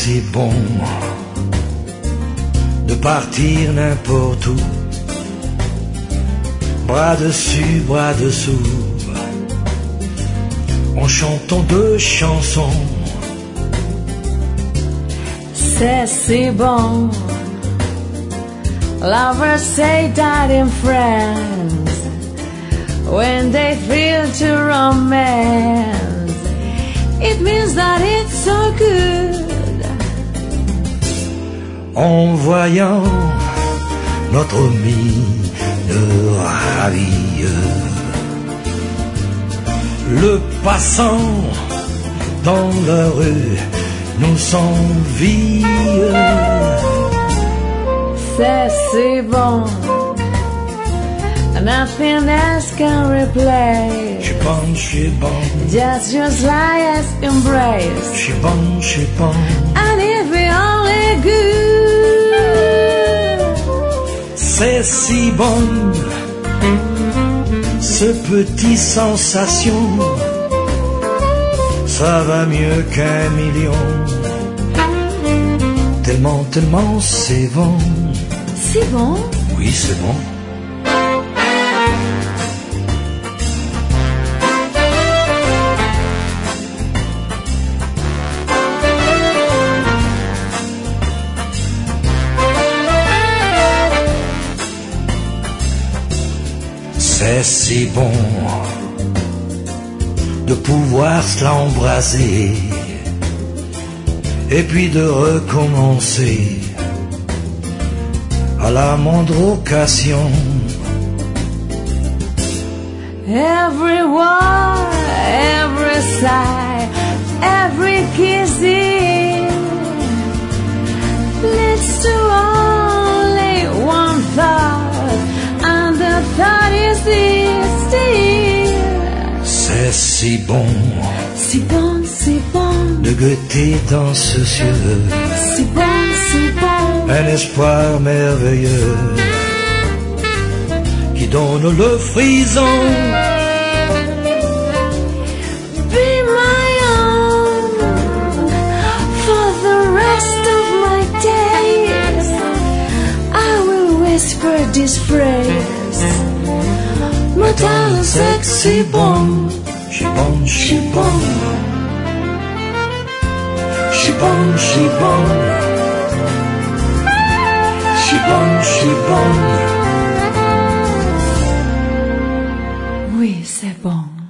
c'est bon de partir n'importe où, bras dessus, bras dessous, en chantant deux chansons. C'est si bon. Lovers say that in France when they feel to romance, it means that it's so good. En voyant notre mine ravie, le passant dans la rue nous envie. C'est si bon, nothing else can replace. J'suis bon, Just your slightest embrace, j'suis bon, and if we only good. c'est si bon, ce petit sensation, ça va mieux qu'un million. Tellement, tellement c'est bon. C'est bon. Oui, c'est bon. C'est si bon de pouvoir se l'embraser et puis de recommencer à la moindre occasion. Every word, every sigh, every kiss leads to only one thought, and the thought is this still. C'est si bon, si bon, si bon, de guetter dans ce ciel, si bon, si bon, un espoir merveilleux qui donne le frisson. Be my own for the rest of my days. I will whisper this phrase. My darling, sexy bon. J'suis bon, j'suis bon. J'suis bon, j'suis bon. J'suis bon, j'suis bon. Oui, c'est bon.